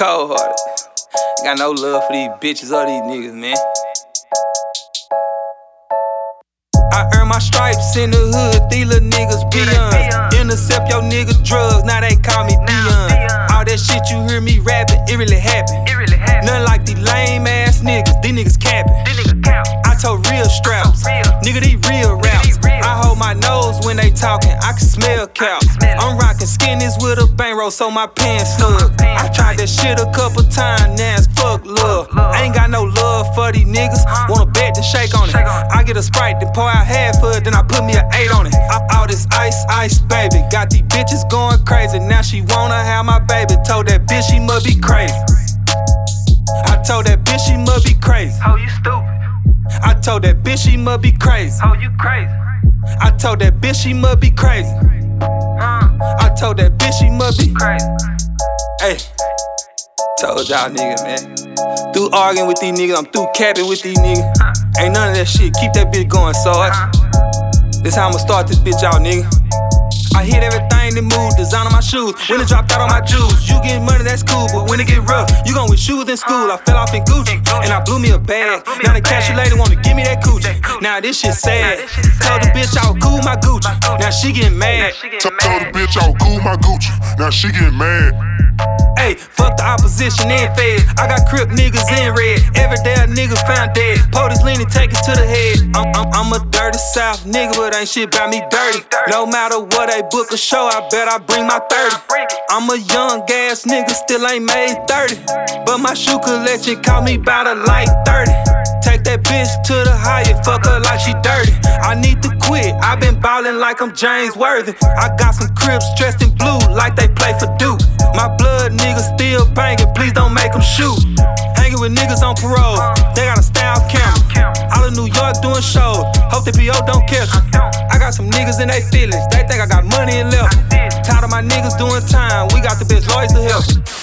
Cold hearted. Got no love for these bitches or these niggas, man. I earn my stripes in the hood, these little niggas peons. Intercept your nigga drugs, now they call me Dion. All that shit you hear me rapping, it really happened. Nothing like these lame ass niggas, these niggas capping. I told real straps, nigga, these real raps. I hold my nose when they talking, I can smell cow. I'm rocking skinnies with a bang roll so my pants snug. I tried that shit a couple times, now it's fuck love. I ain't got no love for these niggas, want a bet to shake on it. I get a Sprite, then pour out half of it, then I put me an 8 on it. All this ice, baby, got these bitches going crazy. Now she wanna have my baby, told that bitch she must be crazy. I told that bitch she must be crazy. Oh, you stupid. I told that bitch she must be crazy. Oh, you crazy. I told that bitch she must be crazy. I told that bitch she must be crazy. Hey, told y'all niggas, man. Through arguing with these niggas, I'm through capping with these niggas. Ain't none of that shit, keep that bitch going, Sarge. This how I'ma start this bitch out, nigga. I hit everything that move, design on my shoes. When it dropped out on my jewels, you get money, that's cool. But when it get rough, you gon' with shoes in school. I fell off in Gucci, and I blew me a bag. Now the cashier lady wanna give me that coochie. Now this shit sad. Told the bitch I was cool my Gucci. Now she getting mad. Told the bitch I was cool my Gucci. Now she getting mad. Hey, fuck the opposition and feds. I got crip niggas in red. Every day a nigga found dead. POTUS leaning, take it to the head. I'm a dirty South nigga, but ain't shit about me dirty. No matter what they book a show, I bet I bring my 30. I'm a young ass nigga, still ain't made 30. But my shoe collection caught me by the light 30. Take that bitch to the Hyatt, fuck her like she dirty. I need to quit, I been ballin' like I'm James Worthy. I got some Crips dressed in blue like they play for Duke. My blood niggas still bangin', please don't make them shoot. Hanging with niggas on parole, they got a style camera. All in New York doing shows, hope the PO don't catch them. I got some niggas in they feelings, they think I got money and left. Tired of my niggas doing time, we got the best lawyers to help.